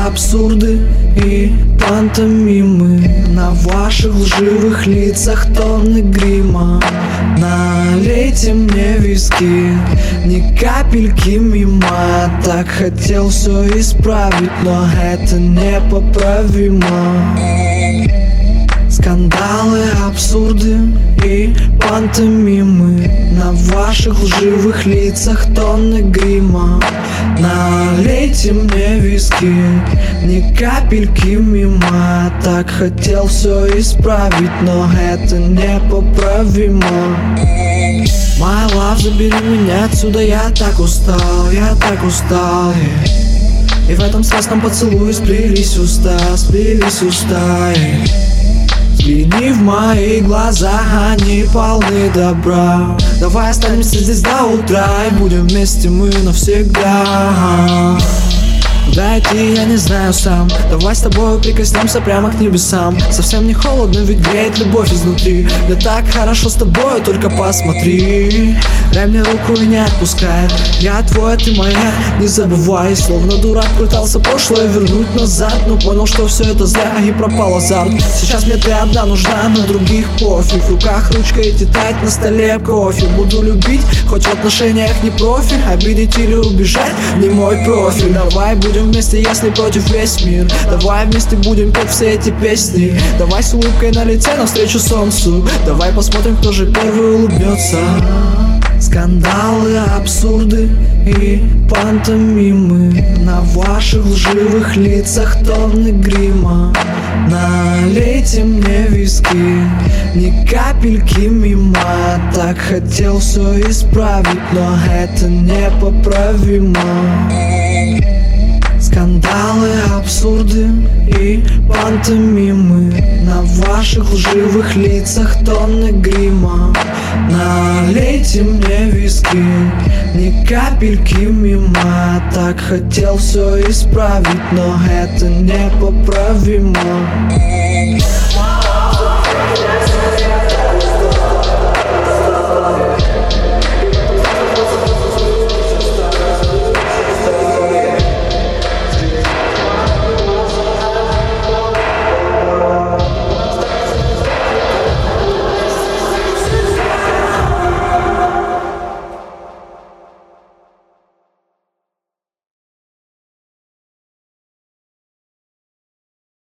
абсурды и пантомимы. На ваших лживых лицах тонны грима. Налейте мне виски, ни капельки мимо. Так хотел все исправить, но это непоправимо. Скандалы, абсурды и пантомимы. На ваших лживых лицах тонны грима. Налейте мне виски, ни капельки мимо. Так хотел все исправить, но это непоправимо. My love, забери меня отсюда, я так устал, я так устал. И в этом страстном поцелуе сплелись уста, сплелись уста. Взгляни в мои глаза, они полны добра. Давай останемся здесь до утра и будем вместе мы навсегда. Куда идти, я не знаю сам. Давай с тобой прикоснемся прямо к небесам. Совсем не холодно, ведь греет любовь изнутри. Мне так хорошо с тобой, только посмотри. Дай мне руку и не отпускай. Я твой, ты моя, не забывай. Словно дурак пытался прошлое вернуть назад, но понял, что все это зря и пропал азарт. Сейчас мне ты одна нужна, на других пофиг. В руках ручка и тетрадь, на столе кофе. Буду любить, хоть в отношениях не профи. Обидеть или убежать не мой профиль. Давай будем вместе, если против весь мир. Давай вместе будем петь все эти песни. Давай с улыбкой на лице навстречу солнцу. Давай посмотрим, кто же первый улыбнется. Скандалы, абсурды и пантомимы. На ваших лживых лицах тонны грима. Налейте мне виски, ни капельки мимо. Так хотел все исправить, но это непоправимо. Скандалы, абсурды и пантомимы. На ваших лживых лицах тонны грима. Налейте мне виски, ни капельки мимо. Так хотел все исправить, но это непоправимо.